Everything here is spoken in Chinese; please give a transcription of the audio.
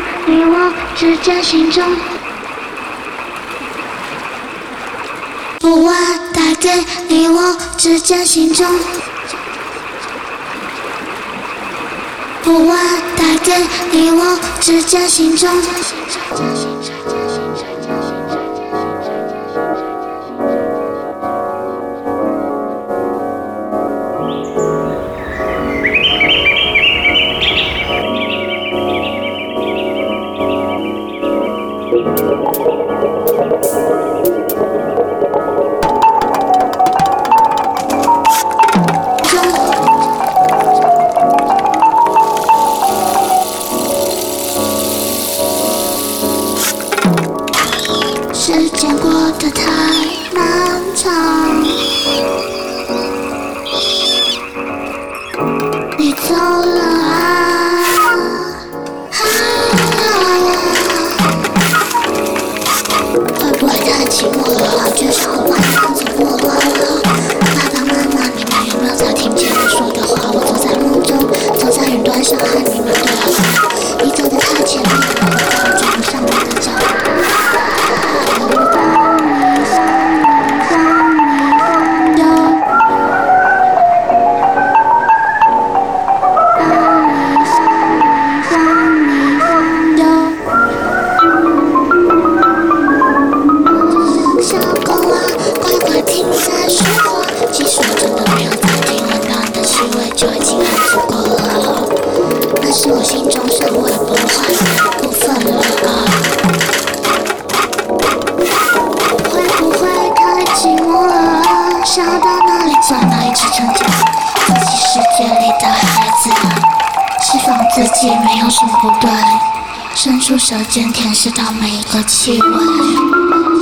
你我之间心中，不外带给你我之间心中，不外带给你我之间心中。时间过得太漫长，你走了会不会太寂寞了？就像我晚上走过了。爸爸妈妈，你们有没有在听见我说的话？我走在梦中，走在云端上，和你们对了话。你走得太前面了，我追不上你的脚步。是我心中尚未崩坏的部分了会不会太寂寞了？想到哪里在哪里只成家，自己世界里的孩子，释放自己没有什么不对，伸出舌尖舔舐到每一个气味。